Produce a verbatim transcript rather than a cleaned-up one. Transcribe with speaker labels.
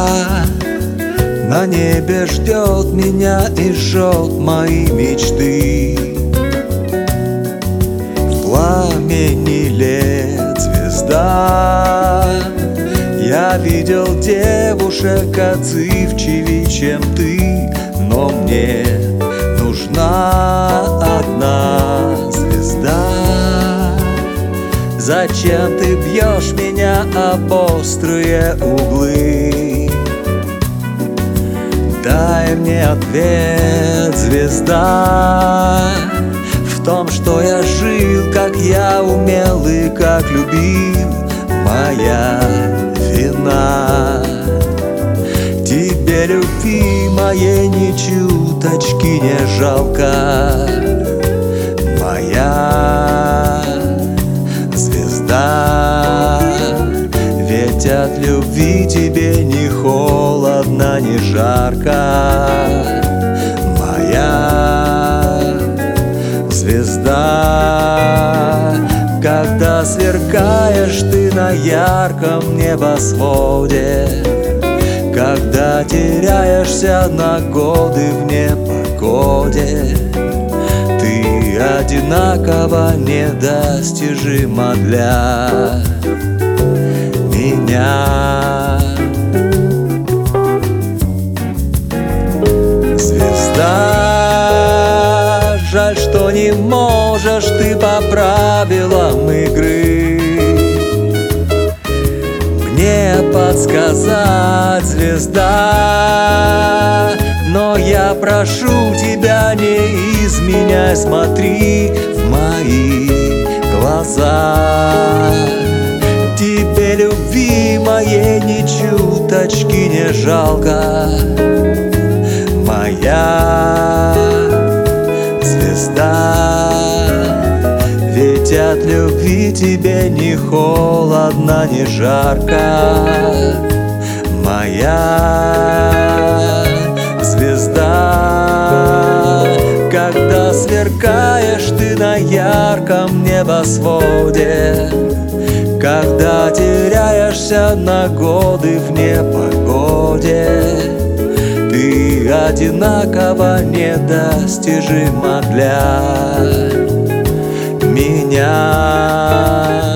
Speaker 1: звезда на небе ждет меня и жжет мои мечты. В пламени лет звезда, я видел девушек отзывчивее, чем ты, но мне нужна одна звезда. Зачем ты бьешь меня об острые углы? Дай мне ответ, звезда, в том, что я жил, как я умел и как любил. Моя вина. Тебе любви моей ни чуточки не жалко. Моя звезда, ведь от любви тебе ни холодно, ни жарко. Моя звезда, когда сверкаешь ты на ярком небосводе, когда теряешься на годы в непогоде, ты одинаково недостижима для меня. Звезда, жаль, что не можешь ты по правилам игры мне подсказать, звезда. Но я прошу тебя, не изменяй, смотри в мои глаза. Тебе любви моей ни чуточки не жалко. Моя звезда, ведь от любви тебе ни холодно, ни жарко. Моя звезда, когда сверкаешь ты на ярком небосводе, когда теряешься на годы в непогоде, ты одинаково недостижима для меня.